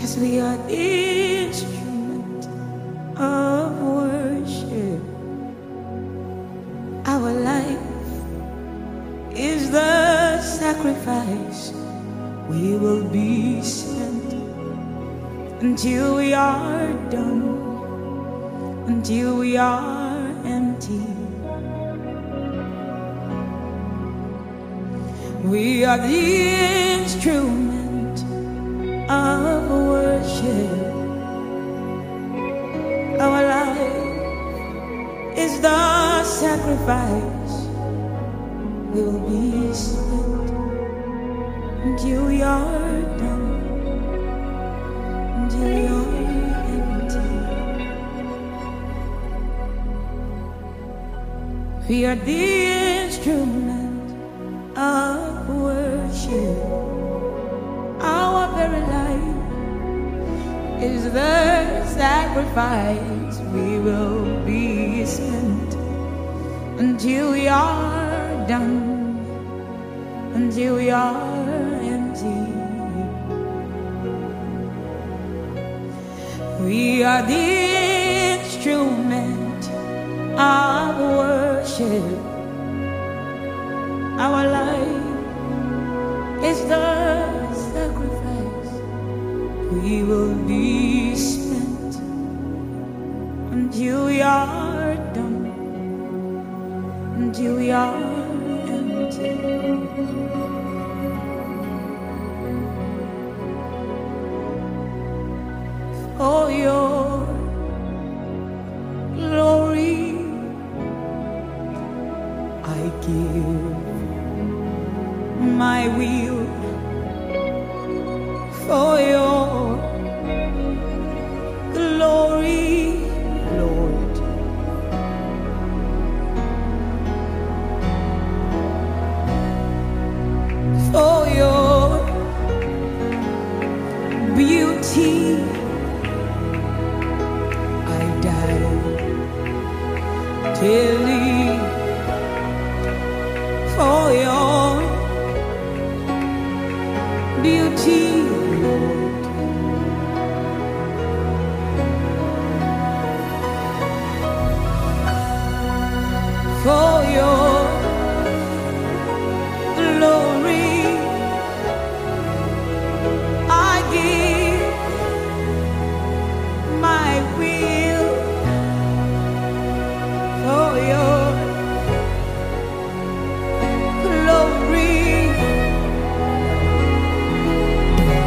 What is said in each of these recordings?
'cause we are the instrument of worship. Our life is the sacrifice. We will be spent until we are done, until we are empty. We are the instrument of worship. Our life is the sacrifice. We will be spent until we are done, until we are empty. We are the instrument of worship. Our very life is the sacrifice. We will be spent until we are done, until we are empty. We are the instrument of worship. Our life is the sacrifice. We will be spent until we are done, until we are empty. For your glory, I give my will. For your glory, Lord, for your beauty, I die daily. For your beauty, Lord, for your glory, I give my will. For your glory,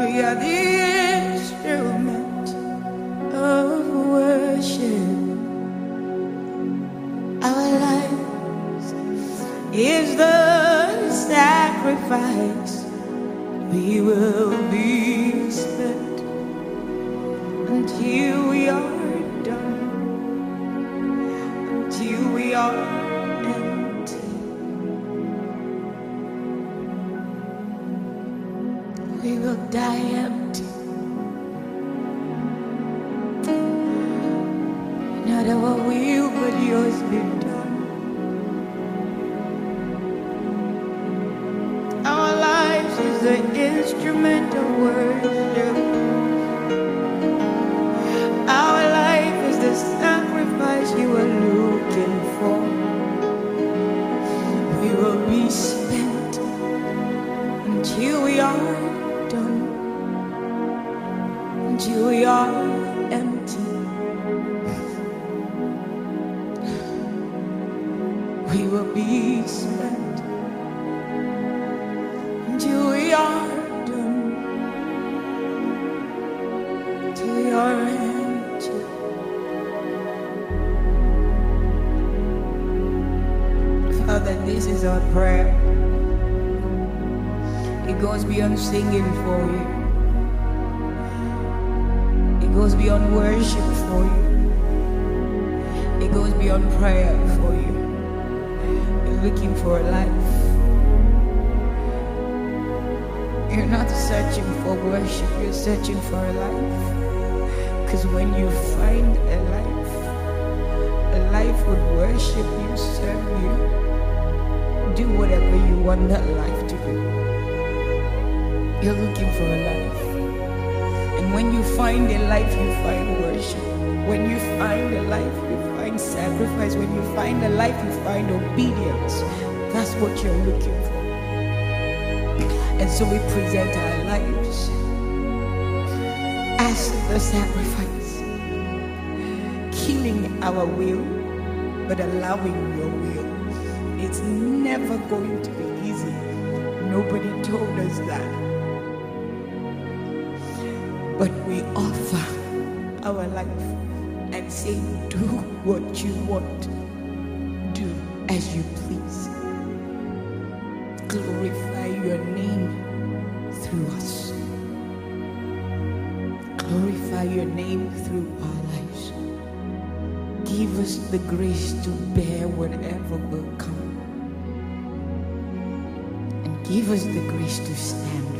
We are the instrument of worship. Our lives is the sacrifice. We will be spent until we are done, until we are empty. We will die empty. Not our will, but yours be done. Our lives is the instrument of worship. Our life is the sacrifice you are looking for. We will be spent until we are done, until we are empty. We will be spent until we are done, till we are empty. Father, this is our prayer. It goes beyond singing for you. It goes beyond worship for you. It goes beyond prayer for you. You're looking for a life. You're not searching for worship, you're searching for a life. Because when you find a life would worship you, serve you, do whatever you want that life to do. You're looking for a life. And when you find a life, you find worship. When you find a life, you find sacrifice. When you find a life, you find obedience. That's what you're looking for. And so we present our lives as the sacrifice, killing our will, but allowing your will. It's never going to be easy. Nobody told us that. But we offer our life and say, do what you want. Do as you please. Glorify your name through us. Glorify your name through our lives. Give us the grace to bear whatever will come. And give us the grace to stand